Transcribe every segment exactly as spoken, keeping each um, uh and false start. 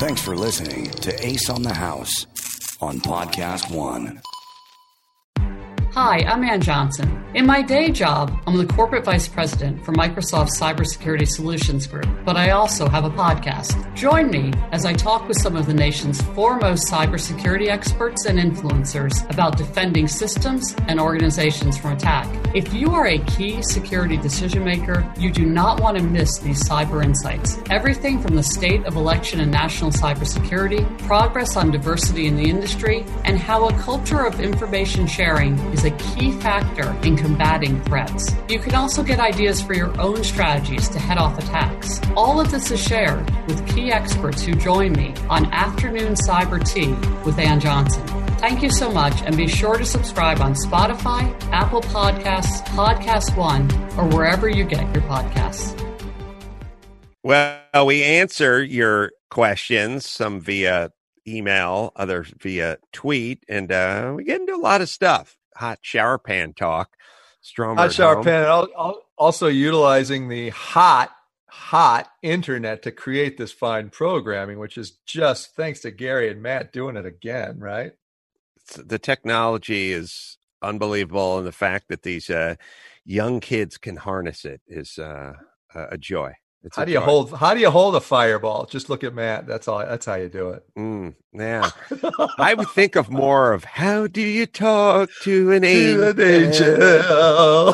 Thanks for listening to Ace on the House on Podcast One. Hi, I'm Ann Johnson. In my day job, I'm the Corporate Vice President for Microsoft's Cybersecurity Solutions Group, but I also have a podcast. Join me as I talk with some of the nation's foremost cybersecurity experts and influencers about defending systems and organizations from attack. If you are a key security decision maker, you do not want to miss these cyber insights. Everything from the state of election and national cybersecurity, progress on diversity in the industry, and how a culture of information sharing is a key factor in combating threats. You can also get ideas for your own strategies to head off attacks. All of this is shared with key experts who join me on Afternoon Cyber Tea with Ann Johnson. Thank you so much, and be sure to subscribe on Spotify, Apple Podcasts, Podcast One, or wherever you get your podcasts. Well, we answer your questions, some via email, others via tweet, and uh, we get into a lot of stuff. Hot shower pan talk. Stromer hot shower pan, and also utilizing the hot, hot internet to create this fine programming, which is just thanks to Gary and Matt doing it again, right? It's, the technology is unbelievable, and the fact that these uh, young kids can harness it is uh, a joy. It's how do you hold? How do you hold a fireball? Just look at Matt. That's all. That's how you do it. Mm, yeah, I would think of more of how do you talk to an angel? To an angel.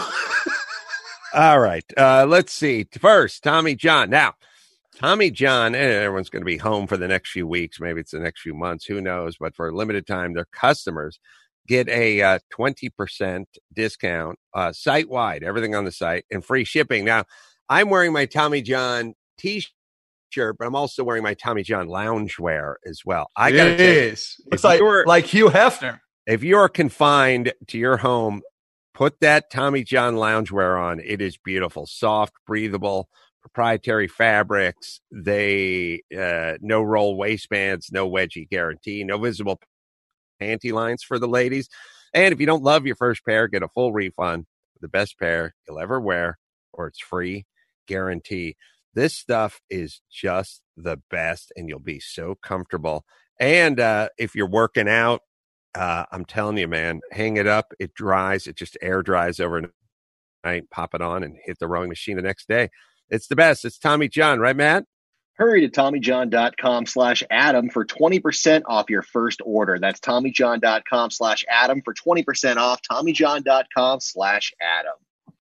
All right, uh, let's see. First, Tommy John. Now, Tommy John. And everyone's going to be home for the next few weeks. Maybe it's the next few months. Who knows? But for a limited time, their customers get a uh, twenty percent discount uh, site wide. Everything on the site and free shipping. Now, I'm wearing my Tommy John T-shirt, but I'm also wearing my Tommy John loungewear as well. I got to tell you, it's like, like Hugh Hefner. If you're confined to your home, put that Tommy John loungewear on. It is beautiful, soft, breathable, proprietary fabrics. They uh, no roll waistbands, no wedgie guarantee, no visible panty lines for the ladies. And if you don't love your first pair, get a full refund. The best pair you'll ever wear, or it's free. Guarantee. This stuff is just the best, and you'll be so comfortable. And uh, if you're working out, uh, I'm telling you, man, hang it up. It dries. It just air dries overnight. Pop it on and hit the rowing machine the next day. It's the best. It's Tommy John, right, Matt? Hurry to TommyJohn.com slash Adam for twenty percent off your first order. That's TommyJohn.com slash Adam for twenty percent off. TommyJohn.com slash Adam.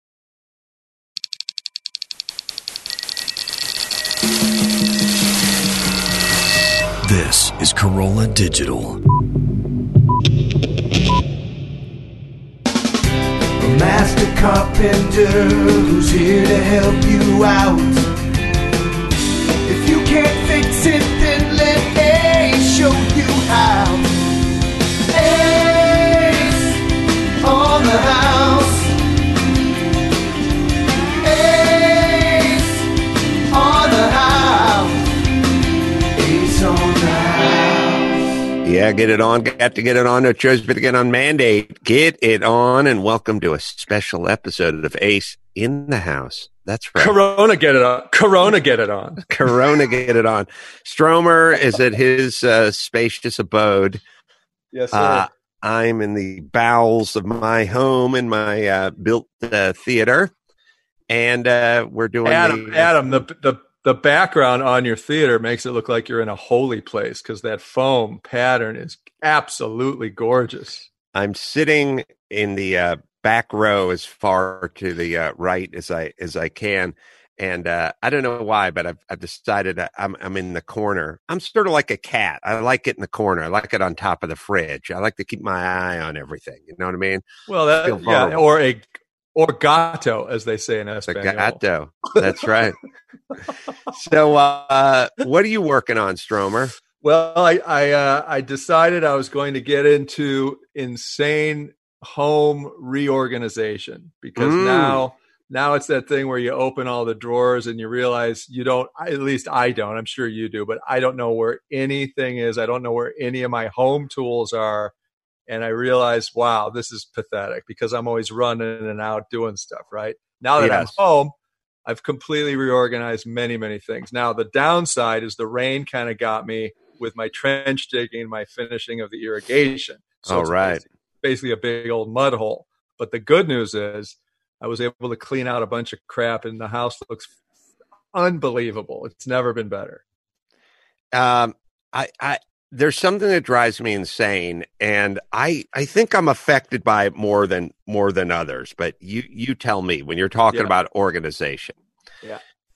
This is Corolla Digital. A master carpenter who's here to help you out. If you can't fix it, then let Ace show you how. Ace on the house. Ace on the house. Ace on the house. Yeah, get it on. Got to get it on. No choice but to get on mandate. Get it on, and welcome to a special episode of Ace in the House. That's right. Corona, get it on. Corona, get it on. Corona, get it on. Stromer is at his uh, spacious abode. Yes, sir. Uh, I'm in the bowels of my home in my uh, built uh, theater, and uh, we're doing Adam. the, Adam, the the the background on your theater makes it look like you're in a holy place because that foam pattern is absolutely gorgeous. I'm sitting in the uh, back row as far to the uh, right as I as I can, and uh, I don't know why, but I've I've decided that I'm I'm in the corner. I'm sort of like a cat. I like it in the corner. I like it on top of the fridge. I like to keep my eye on everything. You know what I mean? Well, that, yeah, or a or gato, as they say in Espanol. The gato. That's right. So, uh, what are you working on, Stromer? Well, I I, uh, I decided I was going to get into insane home reorganization because mm. now now it's that thing where you open all the drawers and you realize you don't. At least I don't. I'm sure you do, but I don't know where anything is. I don't know where any of my home tools are. And I realized, wow, this is pathetic because I'm always running and out doing stuff, right? Now that yes. I'm home, I've completely reorganized many, many things. Now, the downside is the rain kind of got me with my trench digging, my finishing of the irrigation. So oh, it's right. basically, basically a big old mud hole. But the good news is I was able to clean out a bunch of crap, and the house looks unbelievable. It's never been better. Um, I, I, there's something that drives me insane, and I, I think I'm affected by it more than more than others. But you, you tell me when you're talking Yeah. about organization. Yeah,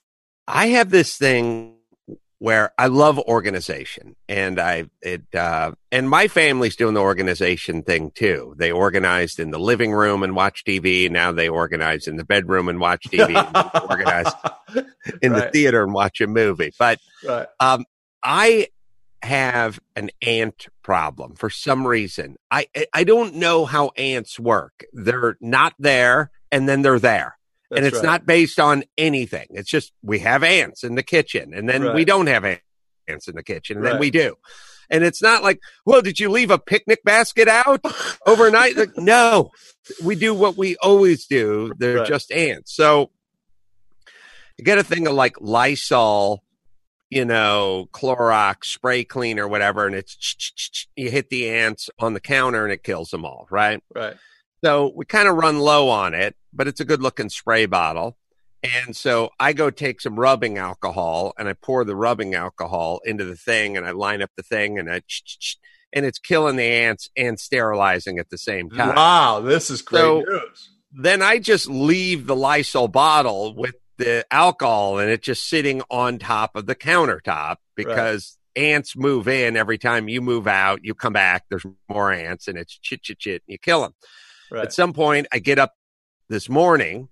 I have this thing where I love organization, and I it uh, and my family's doing the organization thing too. They organized in the living room and watch T V. Now they organize in the bedroom and watch T V. And organize in right. the theater and watch a movie. But right. um, I have an ant problem for some reason. I I don't know how ants work. They're not there, and then they're there. That's and it's right. not based on anything. It's just we have ants in the kitchen, and then Right. we don't have ants in the kitchen, and Right. then we do. And it's not like, well, did you leave a picnic basket out overnight? Like, no, we do what we always do. They're Right. just ants. So you get a thing of like Lysol, you know, Clorox, spray cleaner, whatever, and it's you hit the ants on the counter and it kills them all, right? Right. So we kind of run low on it, but it's a good looking spray bottle. And so I go take some rubbing alcohol and I pour the rubbing alcohol into the thing and I line up the thing and I, and it's killing the ants and sterilizing at the same time. Wow, this is great So- news. Then I just leave the Lysol bottle with the alcohol and it just sitting on top of the countertop because ants move in every time you move out, you come back, there's more ants and it's chit, chit, chit, and you kill them. Right. At some point, I get up this morning,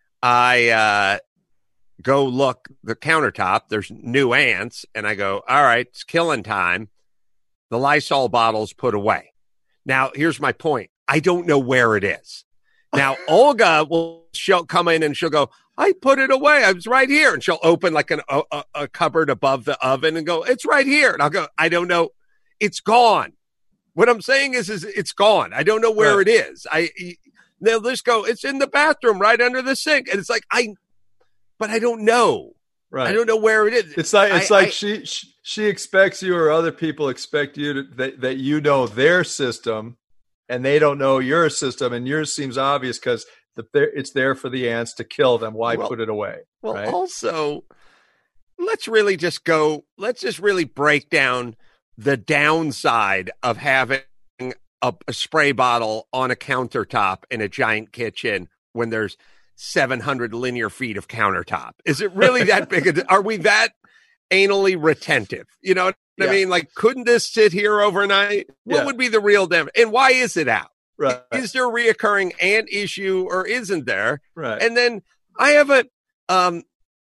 I uh, go look the countertop, there's new ants, and I go, all right, it's killing time. The Lysol bottle's put away. Now, here's my point. I don't know where it is. Now, Olga will she'll come in and she'll go, I put it away. I was right here. And she'll open like an, a, a cupboard above the oven and go, it's right here. And I'll go, I don't know. It's gone. What I'm saying is, is it's gone. I don't know where Right. it is. I they'll just go, it's in the bathroom right under the sink. And it's like, I, but I don't know. Right. I don't know where it is. It's like it's I- like I- she, she she expects you or other people expect you to that, that you know their system, and they don't know your system, and yours seems obvious because the it's there for the ants to kill them. Why Well- put it away? Well, right? also, let's really just go, let's just really break down the downside of having a, a spray bottle on a countertop in a giant kitchen when there's seven hundred linear feet of countertop. Is it really that big? A, are we that anally retentive? You know what I Yeah. mean? Like, couldn't this sit here overnight? What Yeah. would be the real damage? And why is it out? Right. Is there a reoccurring ant issue or isn't there? Right. And then I have a um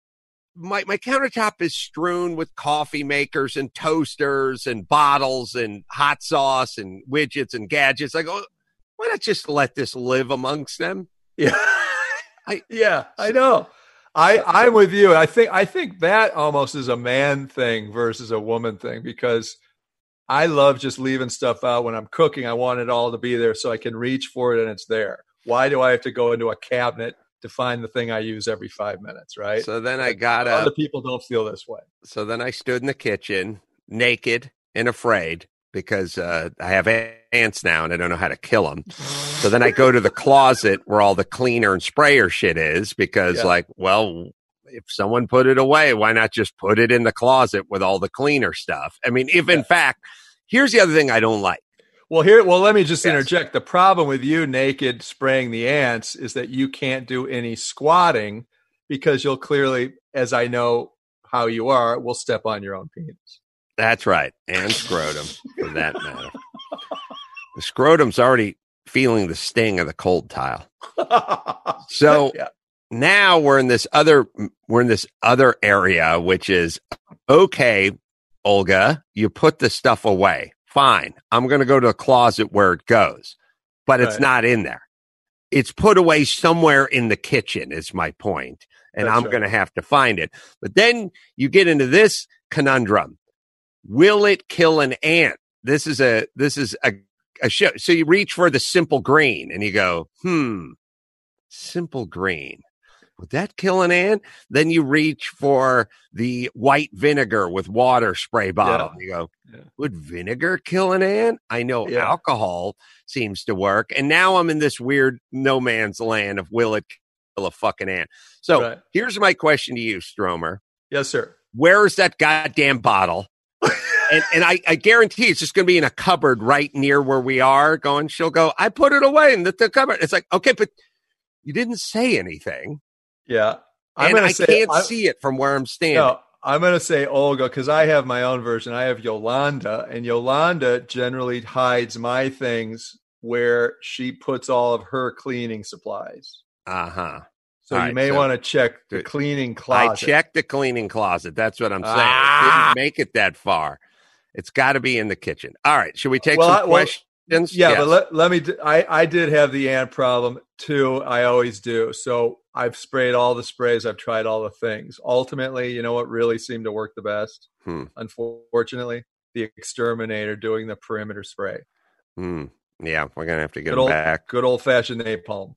my my countertop is strewn with coffee makers and toasters and bottles and hot sauce and widgets and gadgets. I go, why not just let this live amongst them? Yeah. I- yeah, I know. I I'm with you. I think I think that almost is a man thing versus a woman thing, because I love just leaving stuff out when I'm cooking. I want it all to be there so I can reach for it and it's there. Why do I have to go into a cabinet to find the thing I use every five minutes, right? So then I got Other up. people don't feel this way. So then I stood in the kitchen naked and afraid because uh, I have ants now and I don't know how to kill them. So then I go to the closet where all the cleaner and sprayer shit is because, Yeah. like, well, if someone put it away, why not just put it in the closet with all the cleaner stuff? I mean, if in Yeah. fact, here's the other thing I don't like. Well, here, well, let me just Yes. interject. The problem with you naked spraying the ants is that you can't do any squatting because you'll clearly, as I know how you are, will step on your own penis. That's right. And scrotum, for that matter. The scrotum's already feeling the sting of the cold tile. So yeah. now we're in this other we're in this other area, which is okay, Olga, you put the stuff away. Fine. I'm going to go to a closet where it goes, but it's Right. not in there. It's put away somewhere in the kitchen is my point, and That's I'm right. going to have to find it. But then you get into this conundrum. Will it kill an ant? This is a this is a, a show. So you reach for the simple green and you go, hmm, simple green. would that kill an ant? Then you reach for the white vinegar with water spray bottle. Yeah. You go, Yeah. would vinegar kill an ant? I know Yeah. alcohol seems to work. And now I'm in this weird no man's land of will it kill a fucking ant? So Right. here's my question to you, Stromer. Yes, sir. Where is that goddamn bottle? and and I, I guarantee it's just going to be in a cupboard right near where we are going. She'll go, I put it away in the, the cupboard. It's like, okay, but you didn't say anything. Yeah. I'm and gonna I say, can't I, see it from where I'm standing. No, I'm going to say Olga because I have my own version. I have Yolanda, and Yolanda generally hides my things where she puts all of her cleaning supplies. Uh-huh. So All you right, may so- want to check the cleaning closet. I checked the cleaning closet. That's what I'm saying. Ah! It didn't make it that far. It's got to be in the kitchen. All right. Should we take Well, some I- well, questions? Yeah, Yes. but let, let me. d- I I did have the ant problem too. I always do. So I've sprayed all the sprays. I've tried all the things. Ultimately, you know what really seemed to work the best? Hmm. Unfortunately, the exterminator doing the perimeter spray. Hmm. Yeah, we're going to have to get Good them old, back. good old fashioned napalm.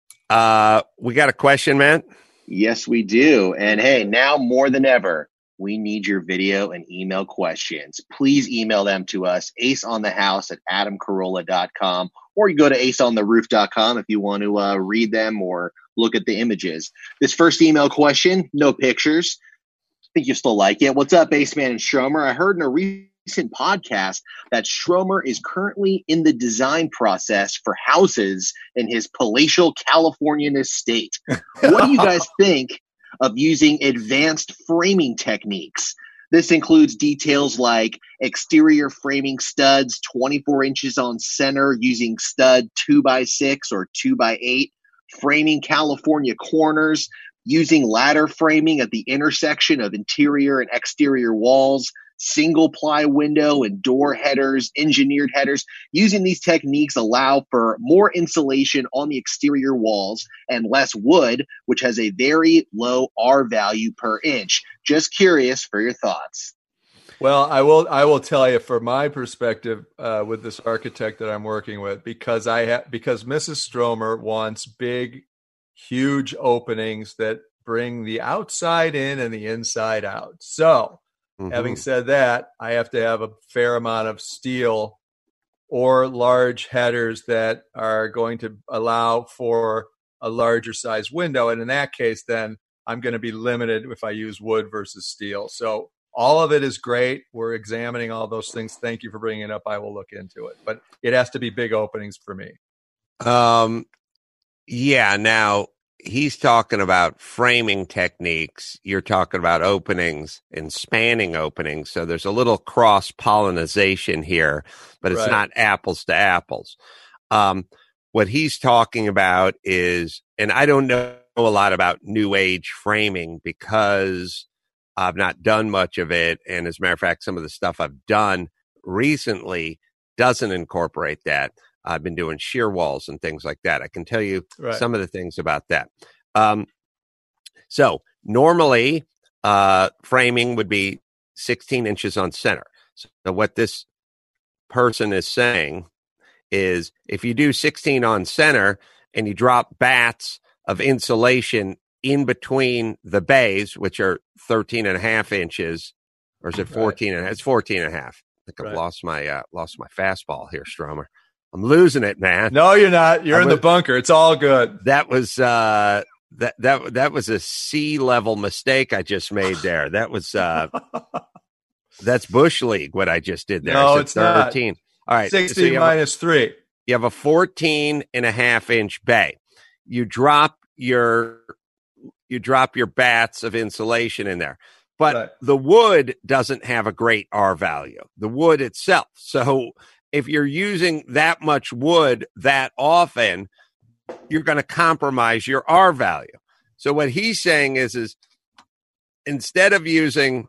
Uh, we got a question, man. Yes, we do. And hey, now more than ever, we need your video and email questions. Please email them to us, aceonthehouse at adam carolla dot com, or you go to ace on the roof dot com if you want to uh, read them or look at the images. This first email question, no pictures. I think you still like it. What's up, Ace Man and Stromer? I heard in a recent podcast that Stromer is currently in the design process for houses in his palatial Californian estate. What do you guys think of using advanced framing techniques? This includes details like exterior framing studs twenty-four inches on center using stud two by six or two by eight, framing California corners, using ladder framing at the intersection of interior and exterior walls, single ply window and door headers, engineered headers. Using these techniques allow for more insulation on the exterior walls and less wood, which has a very low R value per inch. Just curious for your thoughts. Well, I will. I will tell you from my perspective uh, with this architect that I'm working with, because I have because Missus Stromer wants big, huge openings that bring the outside in and the inside out. So, Mhm. having said that, I have to have a fair amount of steel or large headers that are going to allow for a larger size window. And in that case, then I'm going to be limited if I use wood versus steel. So all of it is great. We're examining all those things. Thank you for bringing it up. I will look into it, but it has to be big openings for me. Um, yeah. Now he's talking about framing techniques. You're talking about openings and spanning openings. So there's a little cross pollination here, but it's Right. not apples to apples. Um, what he's talking about is, and I don't know a lot about new age framing because I've not done much of it. And as a matter of fact, some of the stuff I've done recently doesn't incorporate that. I've been doing shear walls and things like that. I can tell you Right. some of the things about that. Um, so normally, uh, framing would be sixteen inches on center. So what this person is saying is if you do sixteen on center and you drop bats of insulation in between the bays, which are thirteen and a half inches, or is it fourteen? And it's fourteen and a half. I think I've Right. lost my, uh, lost my fastball here, Stromer. I'm losing it, man. No, you're not. You're I in was- the bunker. It's all good. That was, uh, that, that, that was a C level mistake I just made there. That was, uh, that's Bush League, what I just did there. No, I said it's not. thirteen. All right. so sixteen you have a- minus three. you have a fourteen and a half inch bay. You drop your you drop your bats of insulation in there. But Right. the wood doesn't have a great R value, the wood itself. So if you're using that much wood that often, you're going to compromise your R value. So what he's saying is, is instead of using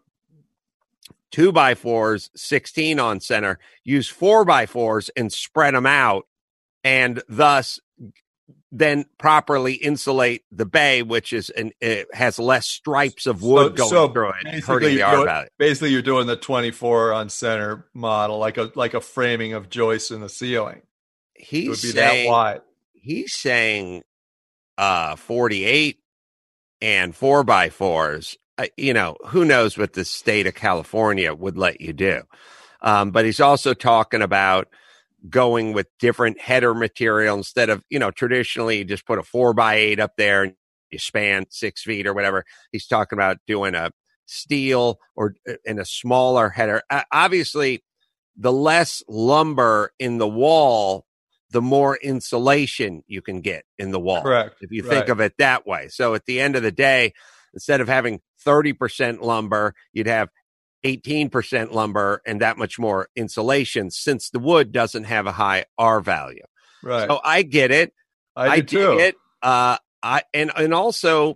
two by fours, sixteen on center, use four by fours and spread them out, and thus then properly insulate the bay, which is an it has less stripes of wood So- going so through it, basically hurting the you're R doing- value. Basically, you're doing the twenty-four on center model, like a like a framing of joists in the ceiling. It He's would be saying that wide. he's saying uh forty-eight and four by fours, uh, you know, who knows what the state of California would let you do. Um, but he's also talking about going with different header material instead of, you know, traditionally you just put a four by eight up there and you span six feet or whatever. He's talking about doing a steel or in a smaller header. Uh, obviously, the less lumber in the wall, the more insulation you can get in the wall. Correct. If you Right. think of it that way. So at the end of the day, instead of having thirty percent lumber, you'd have eighteen percent lumber and that much more insulation since the wood doesn't have a high R value. Right. So I get it. I, I do dig too. it. Uh, I and and also,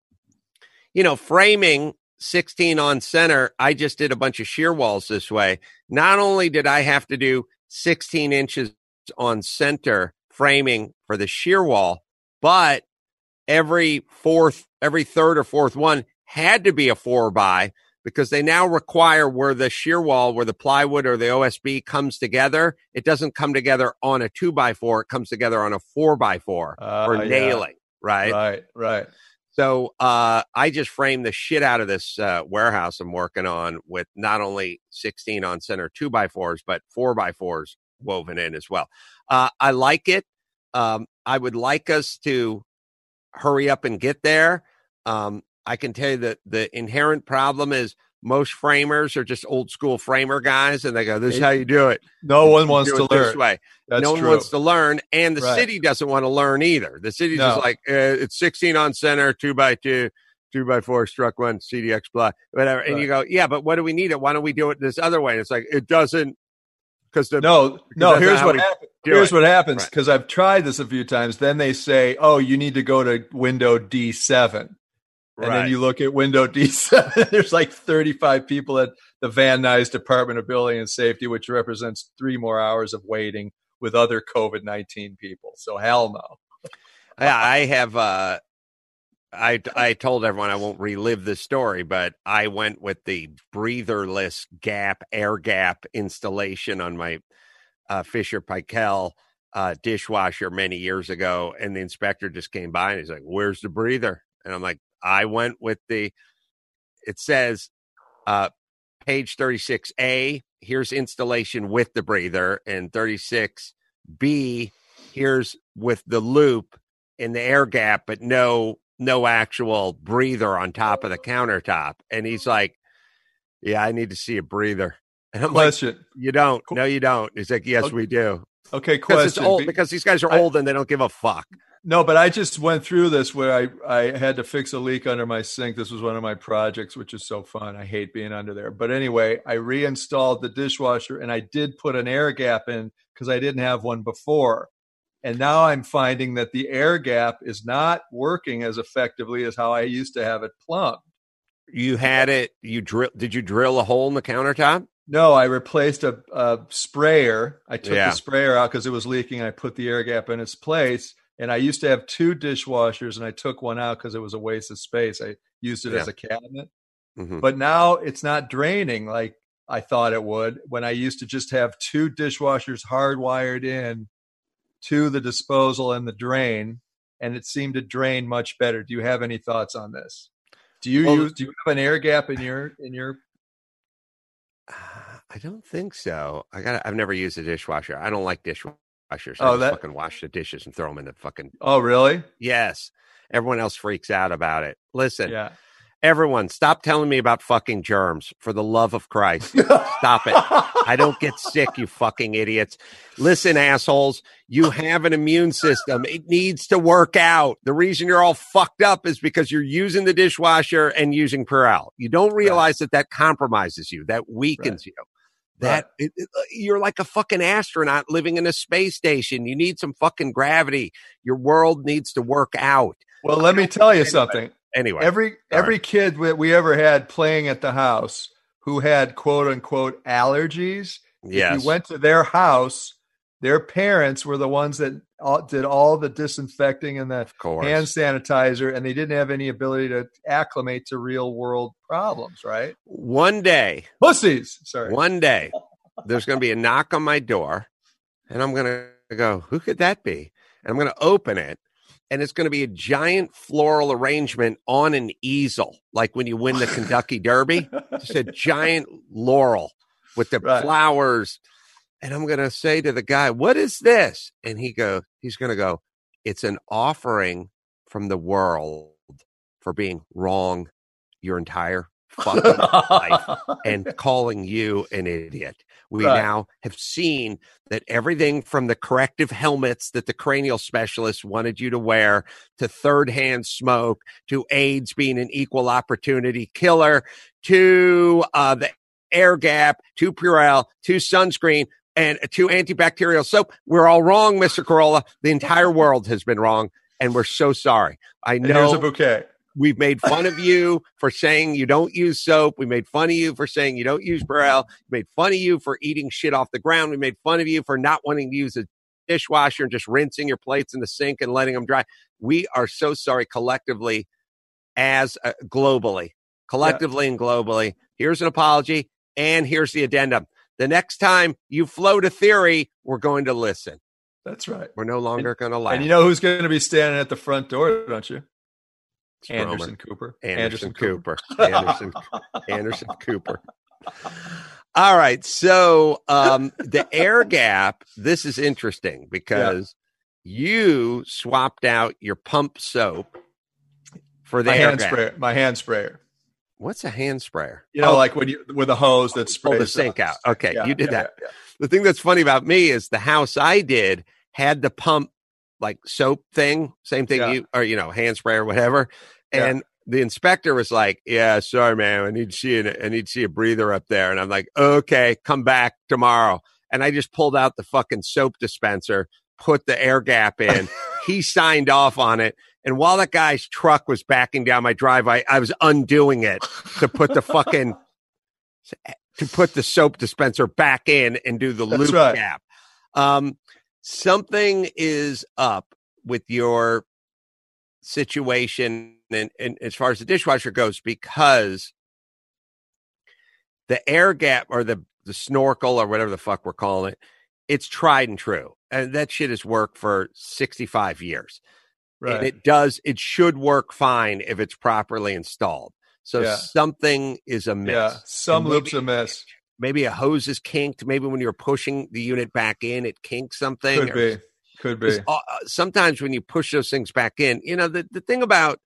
you know, framing sixteen on center. I just did a bunch of shear walls this way. Not only did I have to do sixteen inches on center framing for the shear wall, but every fourth, every third or fourth one had to be a four by because they now require where the shear wall, where the plywood or the O S B comes together, it doesn't come together on a two by four. It comes together on a four by four Uh, for yeah. nailing, right? Right. Right. So uh, I just framed the shit out of this uh, warehouse I'm working on with not only sixteen on center two by fours, but four by fours woven in as well. Uh, I like it. Um, I would like us to hurry up and get there. Um, I can tell you that the inherent problem is most framers are just old school framer guys, and they go, "This is how you do it." No one You wants do to it this learn. way. That's no one true. wants to learn, and the Right. city doesn't want to learn either. The city's No. just like, uh, it's sixteen on center, two by two, two by four, struck one, C D X block, whatever. And Right. you go, yeah, but what do we need it? Why don't we do it this other way? And it's like, it doesn't, because the No, no. that's Here's not how what we happens. do Here's it. what happens Right. because I've tried this a few times. Then they say, "Oh, you need to go to window D seven," and Right. then you look at window D seven. There's like thirty-five people at the Van Nuys Department of Building and Safety, which represents three more hours of waiting with other COVID nineteen people. So hell no. Yeah, I have. Uh, I I told everyone I won't relive this story, but I went with the breatherless gap air gap installation on my uh, Fisher Paykel uh, dishwasher many years ago, and the inspector just came by and he's like, "Where's the breather?" And I'm like, "I went with the." It says, uh, page thirty-six A. Here's installation with the breather, and thirty-six B. Here's with the loop in the air gap, but no. no actual breather on top of the countertop. And he's like, yeah, I need to see a breather. And I'm Question. like, you don't. No, you don't. He's like, yes, Okay. we do. Okay, Because it's question. old, Be- because these guys are I- old and they don't give a fuck. No, but I just went through this where I, I had to fix a leak under my sink. This was one of my projects, which is so fun. I hate being under there. But anyway, I reinstalled the dishwasher and I did put an air gap in because I didn't have one before. And now I'm finding that the air gap is not working as effectively as how I used to have it plumbed. You had it, you drill, did you drill a hole in the countertop? No, I replaced a, a sprayer. I took Yeah. the sprayer out because it was leaking. I put the air gap in its place. And I used to have two dishwashers, and I took one out because it was a waste of space. I used it Yeah. as a cabinet. Mm-hmm. But now it's not draining like I thought it would when I used to just have two dishwashers hardwired in to the disposal and the drain, and it seemed to drain much better. Do you have any thoughts on this? Do you Well, use do you have an air gap in your in your I don't think so. I got. I've never used a dishwasher. I don't like dishwashers. I Oh, just that- fucking wash the dishes and throw them in the fucking. Oh, really? Yes. Everyone else freaks out about it. Listen, Yeah. everyone, stop telling me about fucking germs. For the love of Christ, stop it. I don't get sick, you fucking idiots. Listen, assholes, you have an immune system. It needs to work out. The reason you're all fucked up is because you're using the dishwasher and using Purell. You don't realize that that compromises you, that weakens you. That it, it, you're like a fucking astronaut living in a space station. You need some fucking gravity. Your world needs to work out. Well, let me tell you Anyway. something. Anyway, Every Sorry. every kid that we ever had playing at the house who had quote unquote allergies, yes. if you went to their house, their parents were the ones that all, did all the disinfecting and the Of course. hand sanitizer, and they didn't have any ability to acclimate to real world problems, right? One day, Pussies. Sorry. one day, there's going to be a knock on my door, and I'm going to go, who could that be? And I'm going to open it, and it's going to be a giant floral arrangement on an easel, like when you win the Kentucky Derby. Just a giant laurel with the Right. flowers. And I'm going to say to the guy, what is this? And he go, he's going to go, it's an offering from the world for being wrong your entire fucking life and calling you an idiot. We Right. now have seen that everything from the corrective helmets that the cranial specialists wanted you to wear to third hand smoke to AIDS being an equal opportunity killer to uh, the air gap to Purell to sunscreen and to antibacterial soap. We're all wrong, Mister Carolla. The entire world has been wrong, and we're so sorry. I And here's a know bouquet. we've made fun of you for saying you don't use soap. We made fun of you for saying you don't use Purell. We made fun of you for eating shit off the ground. We made fun of you for not wanting to use a dishwasher and just rinsing your plates in the sink and letting them dry. We are so sorry collectively as uh, globally, collectively yeah. and globally. Here's an apology, and here's the addendum. The next time you float a theory, we're going to listen. That's right. We're no longer going to laugh. And you know who's going to be standing at the front door, don't you? Stromer. Anderson Cooper. Anderson, Anderson Cooper. Cooper. Anderson, Anderson Cooper. All right. So um, the air gap, this is interesting because yeah. you swapped out your pump soap for the my air hand gap. sprayer. My hand sprayer. What's a hand sprayer? You know, oh, like when you with a hose that sprays pull the sink out. Okay, yeah, you did yeah, that. Yeah, yeah. The thing that's funny about me is the house I did had the pump like soap thing, same thing Yeah. you or you know hand spray or whatever, and Yeah. the inspector was like, "Yeah, sorry, man, I need to see an, I need to see a breather up there," and I'm like, "Okay, come back tomorrow." And I just pulled out the fucking soap dispenser, put the air gap in. He signed off on it. And while that guy's truck was backing down my driveway, I was undoing it to put the fucking to put the soap dispenser back in and do the That's loop right. gap. Um, something is up with your situation, and, and as far as the dishwasher goes, because the air gap or the the snorkel or whatever the fuck we're calling it, it's tried and true, and that shit has worked for sixty-five years. Right. And it does, it should work fine if it's properly installed. So Yeah. something is amiss. Yeah. Some And loops maybe- amiss. Maybe a hose is kinked. Maybe when you're pushing the unit back in, it kinks something. Could or- be. Could be. 'cause, uh, sometimes when you push those things back in, you know, the, the thing about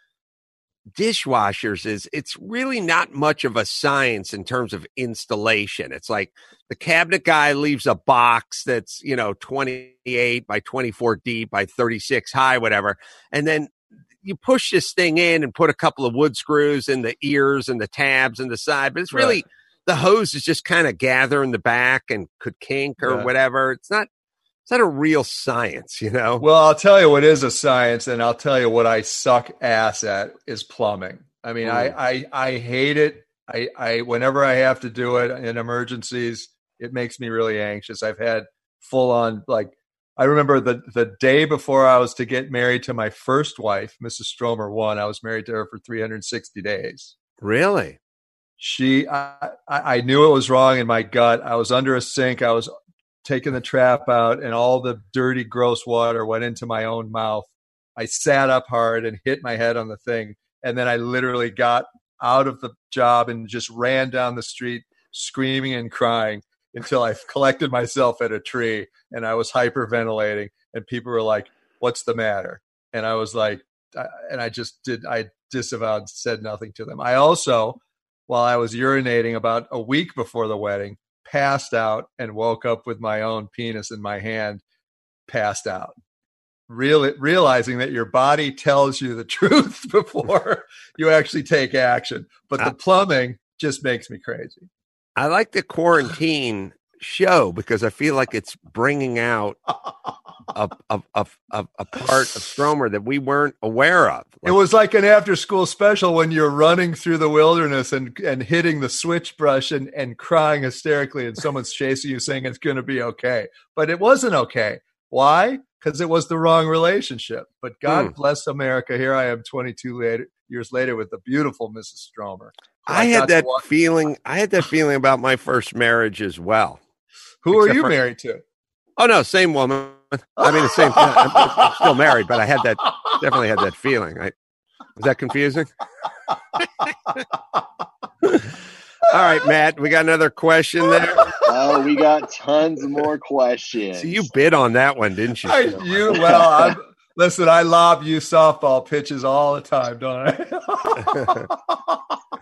dishwashers is it's really not much of a science in terms of installation. It's like the cabinet guy leaves a box that's, you know, twenty-eight by twenty-four deep by thirty-six high, whatever. And then you push this thing in and put a couple of wood screws in the ears and the tabs and the side, but it's really, Right. the hose is just kind of gather in the back and could kink or Yeah. whatever. It's not, it's not a real science, you know? Well, I'll tell you what is a science, and I'll tell you what I suck ass at is plumbing. I mean, I, I I hate it. I, I whenever I have to do it in emergencies, it makes me really anxious. I've had full on like I remember the the day before I was to get married to my first wife, Missus Stromer one. I was married to her for three hundred sixty days. Really? She, I, I I knew it was wrong in my gut. I was under a sink. I was taking the trap out, and all the dirty, gross water went into my own mouth. I sat up hard and hit my head on the thing. And then I literally got out of the job and just ran down the street screaming and crying until I collected myself at a tree, and I was hyperventilating, and people were like, "What's the matter?" And I was like, I, and I just did, I disavowed, said nothing to them. I also, while I was urinating about a week before the wedding, passed out and woke up with my own penis in my hand, passed out. Real, realizing that your body tells you the truth before you actually take action. But the plumbing just makes me crazy. I like the quarantine show because I feel like it's bringing out a, a, a, a, a part of Stromer that we weren't aware of. Like, it was like an after school special when you're running through the wilderness and, and hitting the switch brush and, and crying hysterically, and someone's chasing you saying it's going to be okay. But it wasn't okay. Why? Because it was the wrong relationship. But God hmm. bless America. Here I am twenty-two later, years later with the beautiful Missus Stromer. So I, I had that feeling. I had that feeling about my first marriage as well. Who Except are you for, married to? Oh, no, same woman. I mean, the same thing. I'm, I'm still married, but I had that, definitely had that feeling. I, was that confusing? All right, Matt, we got another question there. Oh, we got tons more questions. So you bid on that one, didn't you? I, you well, I'm, listen, I lob you softball pitches all the time, don't I?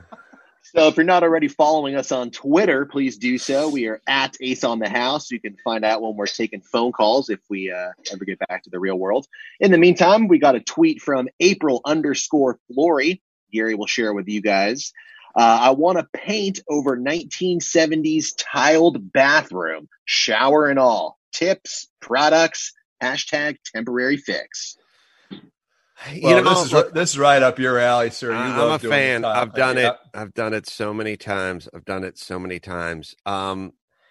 So if you're not already following us on Twitter, please do so. We are at Ace on the House. You can find out when we're taking phone calls if we uh, ever get back to the real world. In the meantime, we got a tweet from April underscore Flory. Gary will share with you guys. Uh, I want to paint over nineteen seventies tiled bathroom, shower and all. Tips, products, hashtag temporary fix. You well, know, this is look, this is right up your alley, sir. You I'm love a doing fan. the tile I've done painting. it. I've done it so many times. I've done it so many times. Um,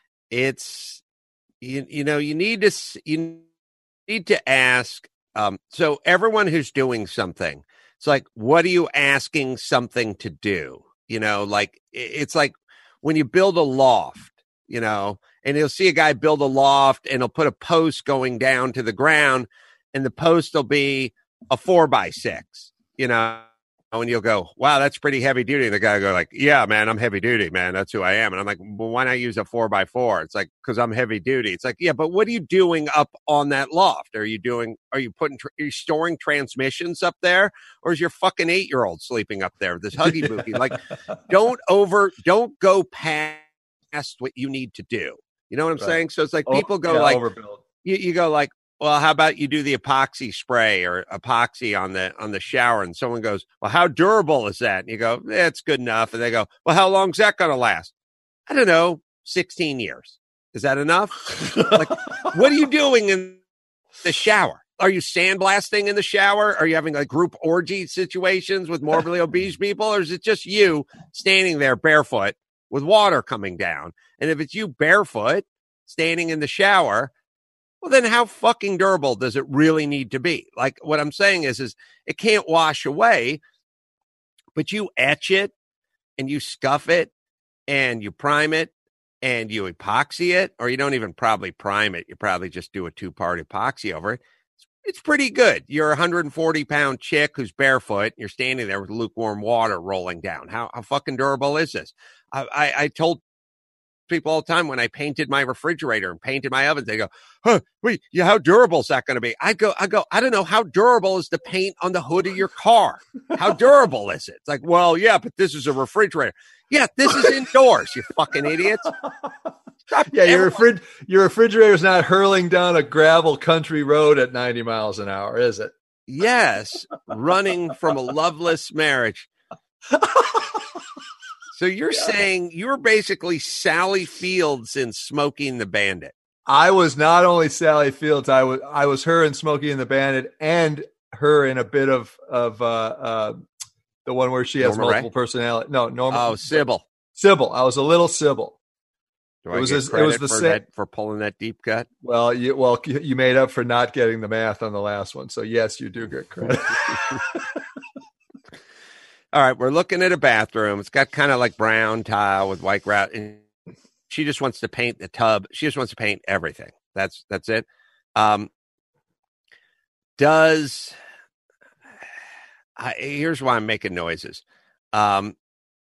it's you. You know, you need to s- you need to ask. Um, so everyone who's doing something, it's like, what are you asking something to do? You know, like it's like when you build a loft. You know, and you'll see a guy build a loft, and he'll put a post going down to the ground, and the post will be a four by six, you know, and you'll go, wow, that's pretty heavy duty. And the guy will go like, yeah, man, I'm heavy duty, man. That's who I am. And I'm like, well, why not use a four by four? It's like, cause I'm heavy duty. It's like, yeah, but what are you doing up on that loft? Are you doing, are you putting, are you storing transmissions up there? Or is your fucking eight year old sleeping up there with this huggy boogie? Like, don't over, don't go past what you need to do. You know what I'm Right. saying? So it's like Oh, people go yeah, like, overbuild. you, you go like, well, how about you do the epoxy spray or epoxy on the on the shower? And someone goes, well, how durable is that? And you go, eh, it's good enough. And they go, well, how long is that going to last? I don't know, sixteen years. Is that enough? Like, what are you doing in the shower? Are you sandblasting in the shower? Are you having like group orgy situations with morbidly obese people? Or is it just you standing there barefoot with water coming down? And if it's you barefoot standing in the shower, well, then how fucking durable does it really need to be? Like what I'm saying is, is it can't wash away, but you etch it and you scuff it and you prime it and you epoxy it, or you don't even probably prime it. You probably just do a two-part epoxy over it. It's, it's pretty good. You're a one hundred forty pound chick who's barefoot. And you're standing there with lukewarm water rolling down. How, how fucking durable is this? I, I, I told people all the time when I painted my refrigerator and painted my ovens, they go, huh, wait, yeah, how durable is that going to be? I go, I go, I don't know. How durable is the paint on the hood of your car? How durable is it? It's like, well, yeah, but this is a refrigerator. Yeah, this is indoors, you fucking idiots. Stop. Yeah, your refrig- your refrigerator's not hurling down a gravel country road at ninety miles an hour, is it? Yes, running from a loveless marriage. So you're yeah. saying you're basically Sally Fields in Smoking the Bandit. I was not only Sally Fields, I was I was her in Smoking the Bandit, and her in a bit of of uh, uh, the one where she has Norma multiple Ray? personality. No, Norma. Oh, Sybil. Sybil. I was a little Sybil. Do it I was get as, credit it was the for, same that, for pulling that deep cut? Well, you well you made up for not getting the math on the last one, so yes, you do get credit. All right, we're looking at a bathroom. It's got kind of like brown tile with white grout. And she just wants to paint the tub. She just wants to paint everything. That's that's it. Um, does I, here's why I'm making noises. Um,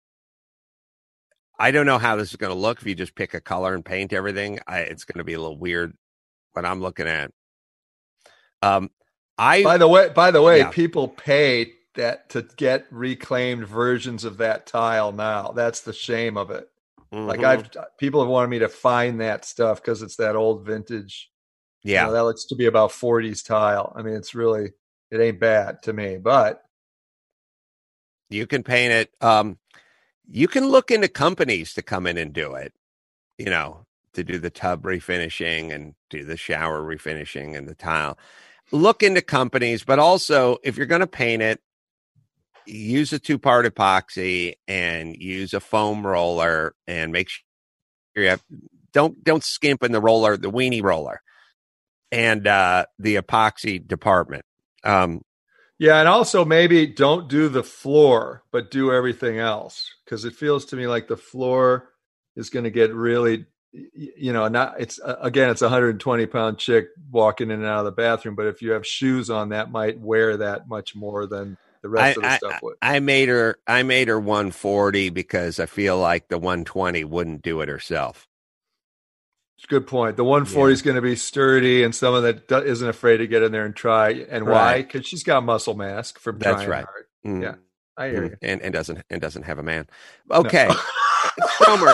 I don't know how this is going to look if you just pick a color and paint everything. I, it's going to be a little weird what I'm looking at. Um, I by the way, by the way, yeah. people pay that to get reclaimed versions of that tile now. That's the shame of it. Mm-hmm. Like I've people have wanted me to find that stuff because it's that old vintage. Yeah, you know, that looks to be about forties tile. I mean, it's really it ain't bad to me, but you can paint it. Um, you can look into companies to come in and do it. You know, to do the tub refinishing and do the shower refinishing and the tile. Look into companies, but also if you're going to paint it, use a two-part epoxy and use a foam roller and make sure you have, don't, don't skimp in the roller, the weenie roller and uh, the epoxy department. Um, yeah. And also maybe don't do the floor, but do everything else. Cause it feels to me like the floor is going to get really you know, not it's again, it's a one hundred twenty pound chick walking in and out of the bathroom. But if you have shoes on, that might wear that much more than the rest I, of the I, stuff would. I made her. I made her one forty because I feel like the one twenty wouldn't do it herself. Good point. The one forty is yeah. going to be sturdy, and someone that isn't afraid to get in there and try. And right. why? Because she's got muscle mass from That's trying right. hard. Mm. Yeah, I hear mm. you. And and doesn't and doesn't have a man. Okay, Stromer.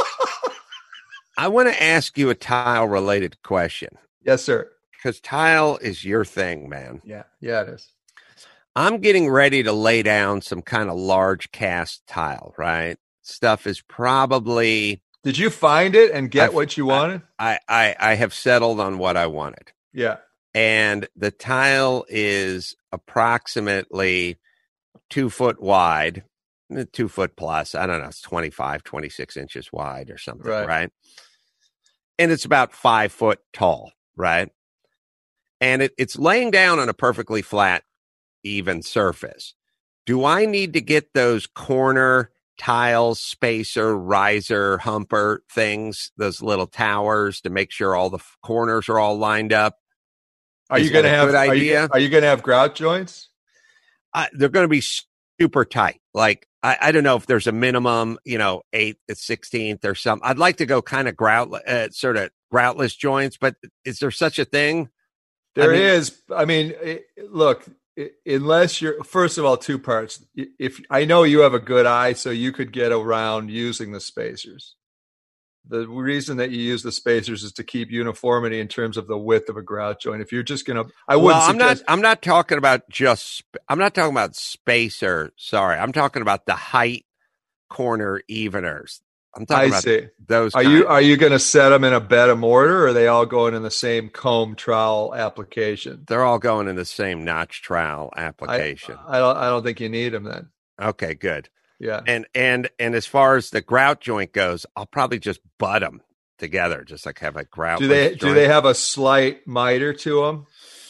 I want to ask you a tile related question. Yes, sir. Because tile is your thing, man. Yeah, yeah, it is. I'm getting ready to lay down some kind of large cast tile. Right, stuff is probably. Did you find it and get I've, what you wanted? I, I I have settled on what I wanted. Yeah. And the tile is approximately two foot wide, two foot plus. I don't know. It's twenty-five, twenty-six inches wide or something, right? right? And it's about five foot tall, right? And it, it's laying down on a perfectly flat, even surface. Do I need to get those corner tiles, spacer, riser, humper things, those little towers to make sure all the f- corners are all lined up? Are Is you going to have? Good are idea? You, are you going to have grout joints? Uh, they're going to be super tight. Like I, I don't know if there's a minimum, you know, eighth, sixteenth, or something. I'd like to go kind of grout, uh, sort of groutless joints. But is there such a thing? There I mean, is. I mean, it, look. Unless you're, first of all, two parts. If I know you have a good eye, so you could get around using the spacers. The reason that you use the spacers is to keep uniformity in terms of the width of a grout joint. If you're just gonna, I would. Well, I'm not. I'm not talking about just. I'm not talking about spacer. Sorry, I'm talking about the height corner eveners. I'm talking I about see. those. Are kinds. you are you going to set them in a bed of mortar, or are they all going in the same comb trowel application? They're all going in the same notch trowel application. I, I don't. I don't think you need them then. Okay, good. Yeah. And and and as far as the grout joint goes, I'll probably just butt them together, just like have a grout. Do they joint. do they have a slight miter to them?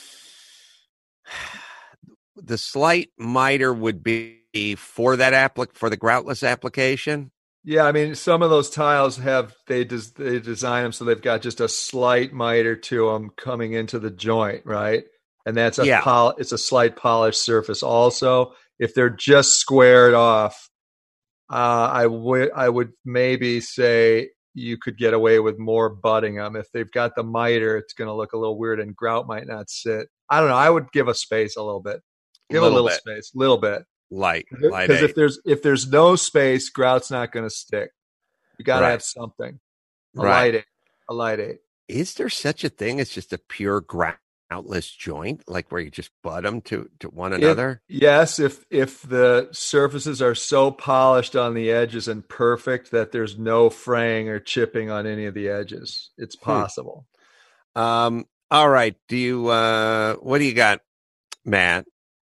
The slight miter would be for that applic for the groutless application. Yeah, I mean, some of those tiles have they des- they design them so they've got just a slight miter to them coming into the joint, right? And that's a yeah. pol- it's a slight polished surface. Also, if they're just squared off, uh, I would I would maybe say you could get away with more butting them. If they've got the miter, it's going to look a little weird, and grout might not sit. I don't know. I would give a space a little bit. Give little a little bit. space, a little bit. Light, light. Because if there's if there's no space, grout's not going to stick. You got to right. have something. A right. light eight. A light eight. Is there such a thing as just a pure groutless joint, like where you just butt them to, to one another? If, yes, if if the surfaces are so polished on the edges and perfect that there's no fraying or chipping on any of the edges, it's possible. Hmm. Um. All right. Do you? Uh. What do you got, Matt?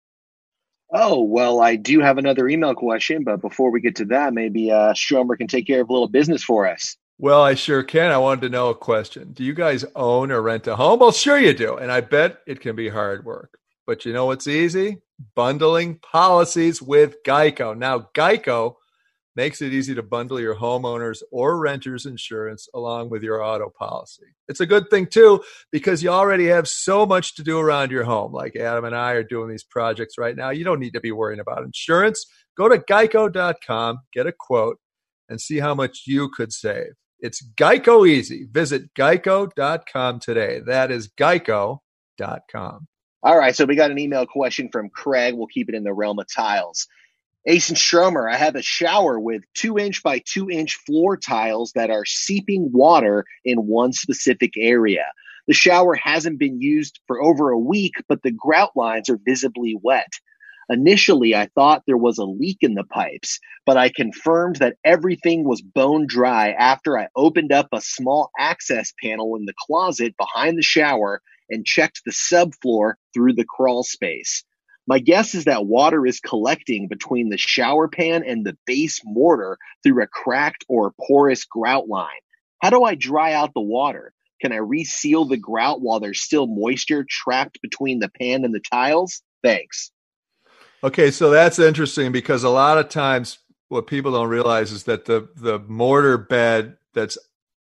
Oh, well, I do have another email question, but before we get to that, maybe uh, Stromer can take care of a little business for us. Well, I sure can. I wanted to know a question. Do you guys own or rent a home? Well, sure you do. And I bet it can be hard work. But you know what's easy? Bundling policies with Geico. Now, Geico makes it easy to bundle your homeowners or renters insurance along with your auto policy. It's a good thing, too, because you already have so much to do around your home. Like Adam and I are doing these projects right now. You don't need to be worrying about insurance. Go to geico dot com, get a quote, and see how much you could save. It's Geico easy. Visit geico dot com today. That is geico dot com. All right, so we got an email question from Craig. We'll keep it in the realm of tiles. Ace and Stromer, I have a shower with two inch by two inch floor tiles that are seeping water in one specific area. The shower hasn't been used for over a week, but the grout lines are visibly wet. Initially, I thought there was a leak in the pipes, but I confirmed that everything was bone dry after I opened up a small access panel in the closet behind the shower and checked the subfloor through the crawl space. My guess is that water is collecting between the shower pan and the base mortar through a cracked or porous grout line. How do I dry out the water? Can I reseal the grout while there's still moisture trapped between the pan and the tiles? Thanks. Okay, so that's interesting because a lot of times what people don't realize is that the, the mortar bed that's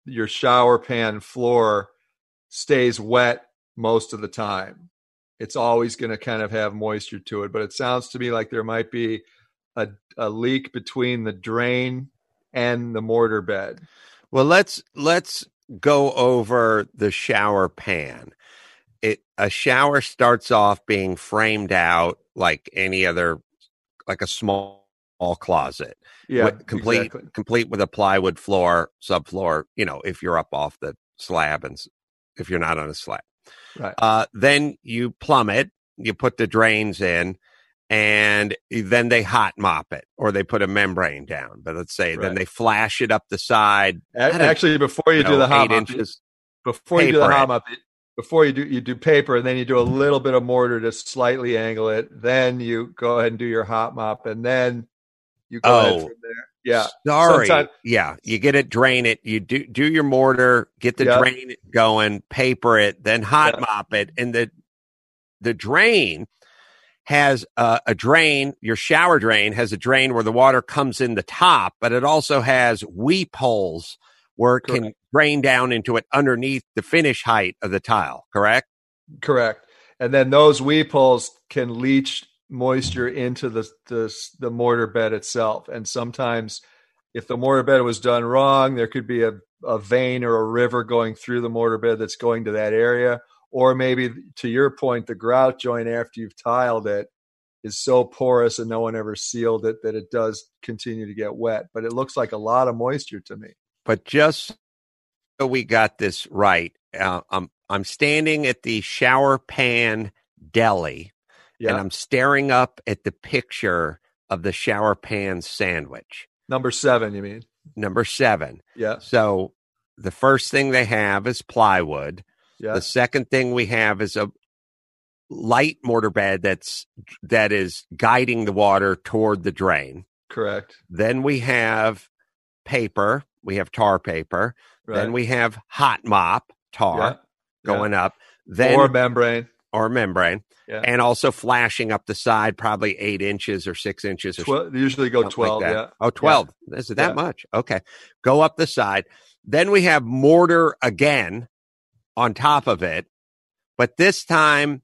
your shower pan floor stays wet most of the time. It's always going to kind of have moisture to it. But it sounds to me like there might be a, a leak between the drain and the mortar bed. Well, let's let's go over the shower pan. It a shower starts off being framed out like any other, like a small, small closet. Yeah, with, complete exactly. complete with a plywood floor, subfloor. You know, if you're up off the slab, and if you're not on a slab, Right. uh, then you plumb it. You put the drains in, and then they hot mop it, or they put a membrane down. But let's say Right. then they flash it up the side. Actually, before you, you do know, the hot eight mop, inches. before you do the paper hot it. mop, before you do you do paper, and then you do a little bit of mortar to slightly angle it. Then you go ahead and do your hot mop, and then you go ahead Oh, from there. Yeah, sorry. Sometime- yeah, you get it, drain it. You do do your mortar, get the Yep. drain going, paper it, then hot Yep. mop it, and the the drain has uh, a drain. Your shower drain has a drain where the water comes in the top, but it also has weep holes where it can Correct. drain down into it underneath the finish height of the tile. Correct? Correct. And then those weep holes can leach moisture into the, the the mortar bed itself. And sometimes, if the mortar bed was done wrong, there could be a, a vein or a river going through the mortar bed that's going to that area. Or maybe, to your point, the grout joint after you've tiled it is so porous and no one ever sealed it that it does continue to get wet. But it looks like a lot of moisture to me. But just so we got this right, uh, I'm I'm standing at the shower pan deli, Yeah. and I'm staring up at the picture of the shower pan sandwich, Number seven, you mean? number seven. Yeah. So the first thing they have is plywood. Yeah. The second thing we have is a light mortar bed that's that is guiding the water toward the drain. Correct. Then we have paper. We have tar paper. Right. Then we have hot mop tar Yeah. going up. Then Or membrane. or membrane, Yeah. and also flashing up the side, probably eight inches or six inches or Twelve, they usually go something twelve. like that. Yeah. Oh, twelve. Is it that Yeah. much? Okay. Go up the side. Then we have mortar again on top of it. But this time,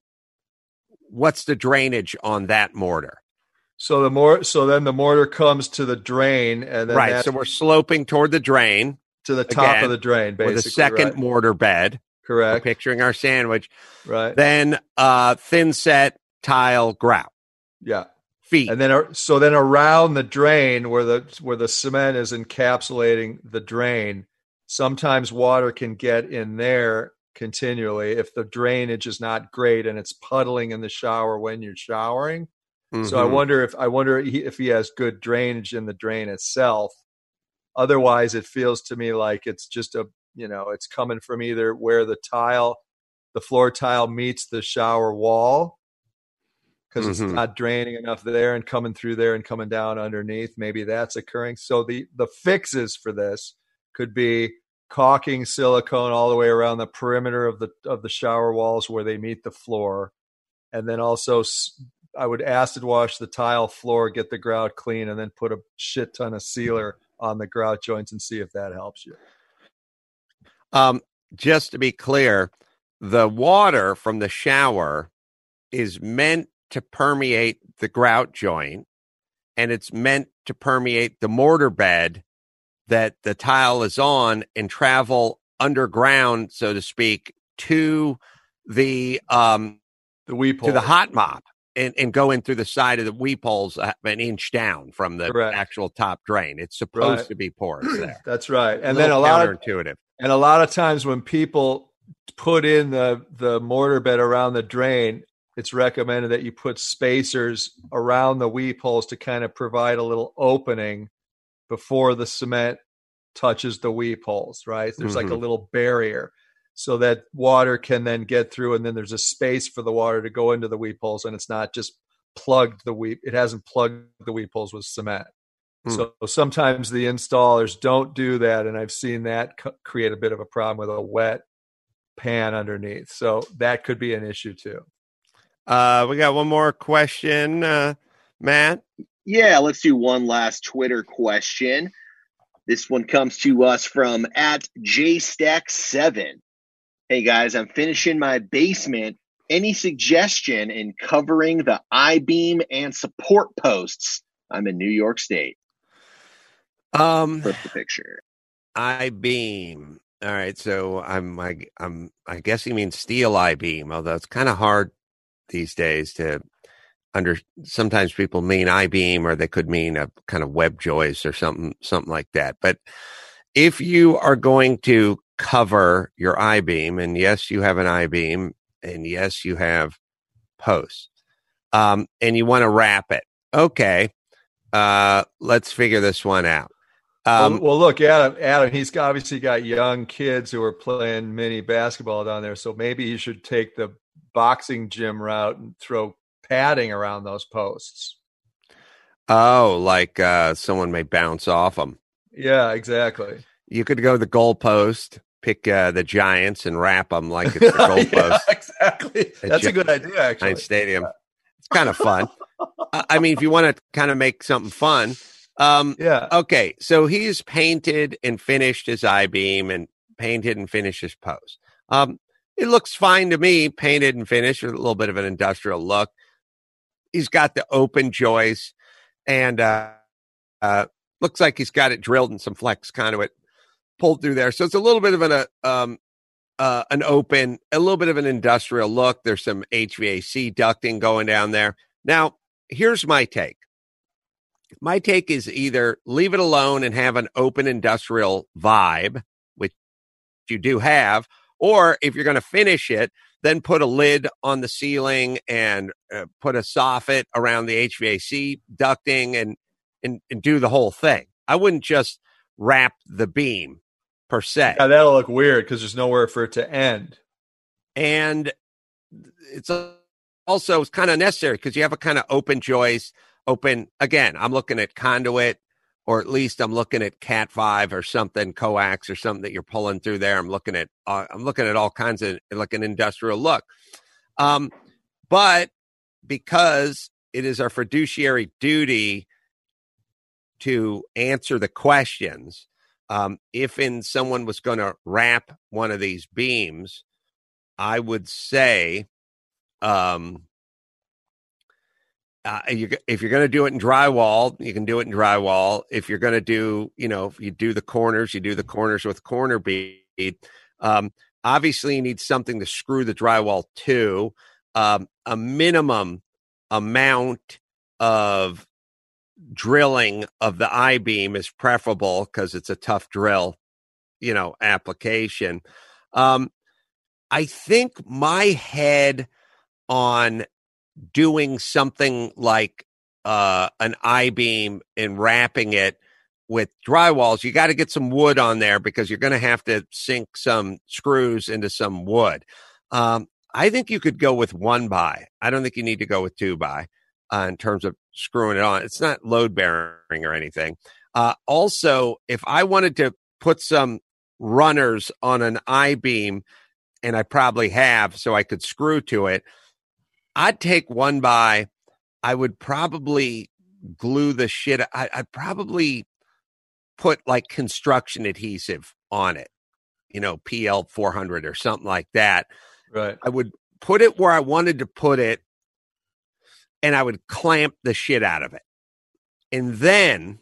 what's the drainage on that mortar? So the more, so then the mortar comes to the drain, and then Right. that's So we're sloping toward the drain to the top again, of the drain, basically. with a second right? mortar bed. We're Correct. picturing our sandwich. Right. Then uh, thin set tile grout Yeah. feet. And then, ar- so then around the drain, where the where the cement is encapsulating the drain, sometimes water can get in there continually if the drainage is not great and it's puddling in the shower when you're showering. So I Mhm. wonder if I wonder if he has good drainage in the drain itself. Otherwise, it feels to me like it's just a, you know, it's coming from either where the tile, the floor tile meets the shower wall, because Mhm. it's not draining enough there and coming through there and coming down underneath. Maybe that's occurring. So the the fixes for this could be caulking silicone all the way around the perimeter of the of the shower walls where they meet the floor, and then also s- I would acid wash the tile floor, get the grout clean, and then put a shit ton of sealer on the grout joints and see if that helps you. Um, just to be clear, the water from the shower is meant to permeate the grout joint, and it's meant to permeate the mortar bed that the tile is on and travel underground, so to speak, to the um The weep to the hole. hot mop and, and go in through the side of the weep holes uh, an inch down from the Correct. actual top drain. It's supposed Right. to be porous there. That's right. And And then a lot of counterintuitive. And a lot of times when people put in the, the mortar bed around the drain, it's recommended that you put spacers around the weep holes to kind of provide a little opening before the cement touches the weep holes, right? There's like a Mhm. little barrier so that water can then get through, and then there's a space for the water to go into the weep holes, and it's not just plugged the weep. It hasn't plugged the weep holes with cement. Hmm. So sometimes the installers don't do that, and I've seen that c- create a bit of a problem with a wet pan underneath. So that could be an issue too. Uh, we got one more question, uh, Matt. Yeah, let's do one last Twitter question. This one comes to us from at J Stack seven. Hey guys, I'm finishing my basement. Any suggestion in covering the I-beam and support posts? I'm in New York State. Um, Flip the picture. I-beam. All right, so I'm I, I'm I guess he means steel I-beam, although it's kind of hard these days to under. Sometimes people mean I-beam, or they could mean a kind of web joist or something something like that. But if you are going to cover your I-beam, and yes, you have an I-beam, and yes, you have posts, um, and you want to wrap it. Okay, uh, let's figure this one out. Um, well, well, look, Adam, Adam, he's obviously got young kids who are playing mini basketball down there. So maybe he should take the boxing gym route and throw padding around those posts. Oh, like uh, someone may bounce off them. Yeah, exactly. You could go to the goalpost, pick uh, the Giants, and wrap them like it's the goalpost. Yeah, exactly. That's a good idea, actually. Giant Stadium. It's kind of fun. I mean, if you want to kind of make something fun. Um, yeah. Okay. So he's painted and finished his I-beam and painted and finished his post. Um, it looks fine to me, painted and finished with a little bit of an industrial look. He's got the open joist and uh, uh, looks like he's got it drilled in some flex conduit pulled through there. So it's a little bit of an, uh, um, uh, an open, a little bit of an industrial look. There's some H V A C ducting going down there. Now, here's my take. My take is either leave it alone and have an open industrial vibe, which you do have, or if you're going to finish it, then put a lid on the ceiling and uh, put a soffit around the H V A C ducting and, and, and do the whole thing. I wouldn't just wrap the beam per se. Yeah, that'll look weird because there's nowhere for it to end. And it's also it's kind of necessary because you have a kind of open joist. Open again, I'm looking at conduit, or at least I'm looking at cat five or something, coax or something that you're pulling through there. I'm looking at, uh, I'm looking at all kinds of like an industrial look. Um, but because it is our fiduciary duty to answer the questions, um, if in someone was going to wrap one of these beams, I would say, um, Uh, you, if you're going to do it in drywall, you can do it in drywall. If you're going to do, you know, if you do the corners, you do the corners with corner bead. Um, obviously, you need something to screw the drywall to. Um, a minimum amount of drilling of the I-beam is preferable because it's a tough drill, you know, application. Um, I think my head on doing something like uh, an I-beam and wrapping it with drywalls, you got to get some wood on there because you're going to have to sink some screws into some wood. Um, I think you could go with one by. I don't think you need to go with two by uh, in terms of screwing it on. It's not load bearing or anything. Uh, also, if I wanted to put some runners on an I-beam, and I probably have, so I could screw to it, I'd take one by, I would probably glue the shit. I, I'd probably put like construction adhesive on it, you know, P L four hundred or something like that. Right. I would put it where I wanted to put it, and I would clamp the shit out of it. And then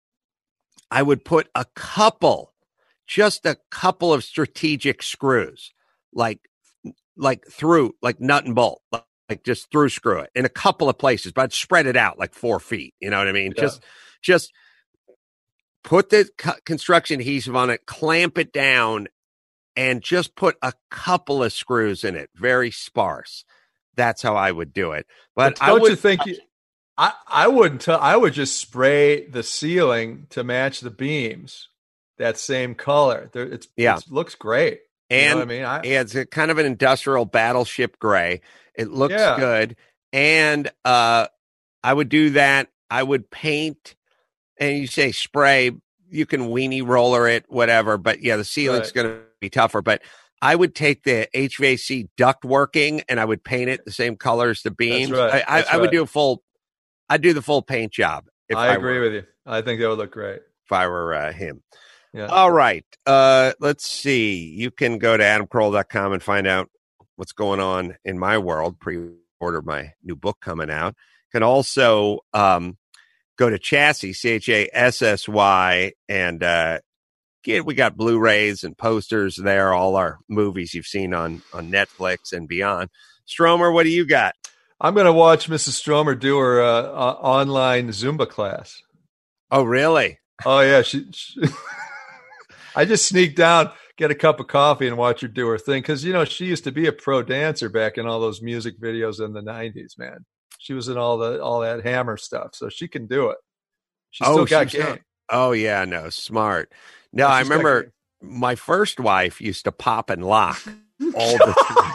I would put a couple, just a couple of strategic screws, like, like through, like nut and bolt, like, Like just through screw it in a couple of places, but spread it out like four feet. You know what I mean? Yeah. Just, just put the co- construction adhesive on it, clamp it down, and just put a couple of screws in it, very sparse. That's how I would do it. But, but I don't would, you think? You, I I wouldn't. Tell, I would just spray the ceiling to match the beams, that same color. There, it's yeah, it looks great. And you know what I mean, I, it's a kind of an industrial battleship gray. It looks yeah. good. And uh, I would do that. I would paint, and you say spray, you can weenie roller it, whatever. But yeah, the ceiling's right. going to be tougher. But I would take the H V A C duct working and I would paint it the same color as the beams. That's right. I, I, That's I would right. do a full, I'd do the full paint job. If I, I agree were. with you. I think that would look great. if I were uh, him. Yeah. All right. Uh, let's see. You can go to adam carolla dot com and find out what's going on in my world. Pre-order my new book coming out. Can also um, go to Chassis, C H A S S Y, and uh, get, we got Blu-rays and posters there, all our movies you've seen on, on Netflix and beyond. Stromer, what do you got? I'm going to watch Missus Stromer do her uh, uh, online Zumba class. Oh, really? Oh, yeah. She, she I just sneak down, get a cup of coffee, and watch her do her thing. Because, you know, she used to be a pro dancer back in all those music videos in the nineties, man. She was in all the all that Hammer stuff, so she can do it. She still oh, got she's game. Not, oh, yeah, no, smart. No, Oh, I she's got remember game. my first wife used to pop and lock all the time.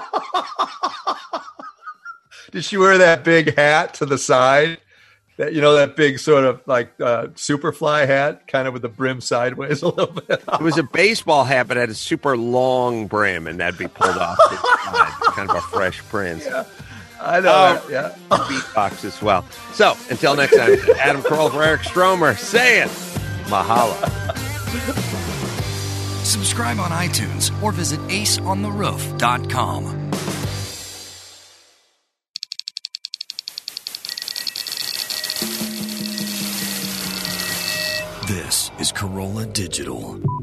Did she wear that big hat to the side? That, you know, that big sort of like uh, Superfly hat, kind of with the brim sideways a little bit. It was a baseball hat, but it had a super long brim, and that'd be pulled off to the side, kind of a Fresh Prince. Yeah, I know Oh, that, yeah. Beatbox as well. So until next time, Adam Carolla for Eric Stromer saying mahalo. Subscribe on iTunes or visit ace on the roof dot com. This is Carolla Digital.